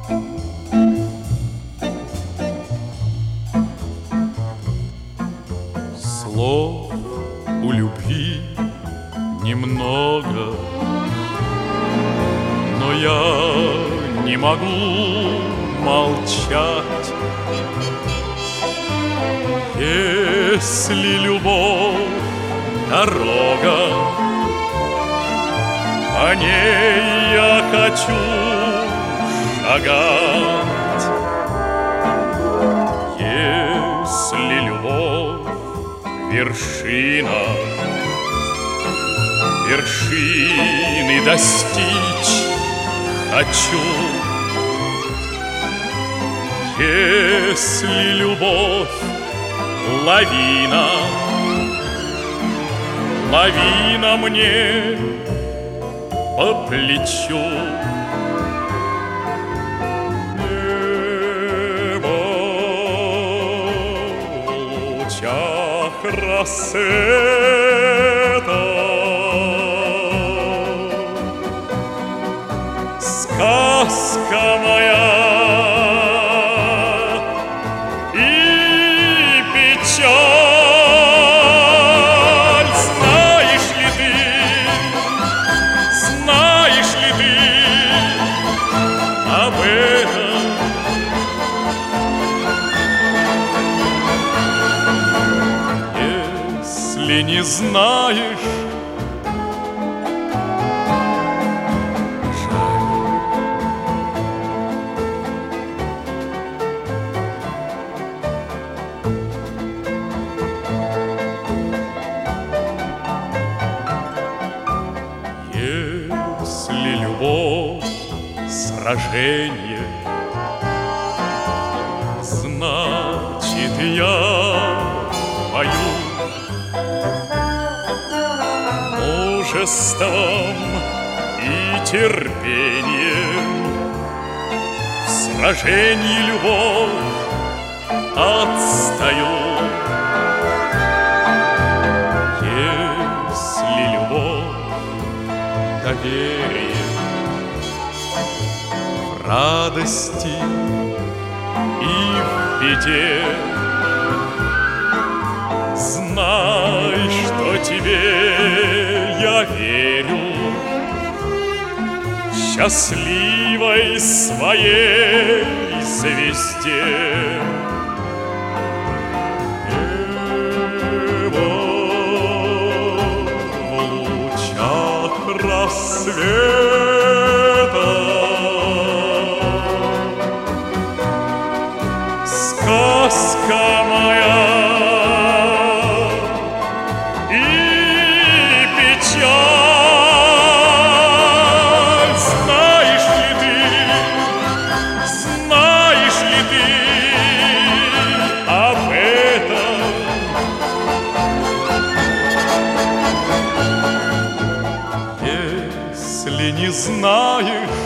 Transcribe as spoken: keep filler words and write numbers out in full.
Слов у любви немного, но я не могу молчать. Если любовь — дорога, по ней я хочу шагать. Если любовь — вершина, вершины достичь хочу. Если любовь — лавина, лавина мне по плечу. Небо в лучах рассвета сказка моя и печаль. Знаешь ли ты, знаешь ли ты об этом? Если не знаешь, если любовь — сражение, значит, я пою мужеством и терпением. В сражении любовь отстаю. Если любовь — доверие, в радости и в беде, знай, что тебе я верю, счастливой своей звезде. Небо в лучах рассвета сказка моя и печаль. Знаешь ли ты, знаешь ли ты об этом? Если не знаешь,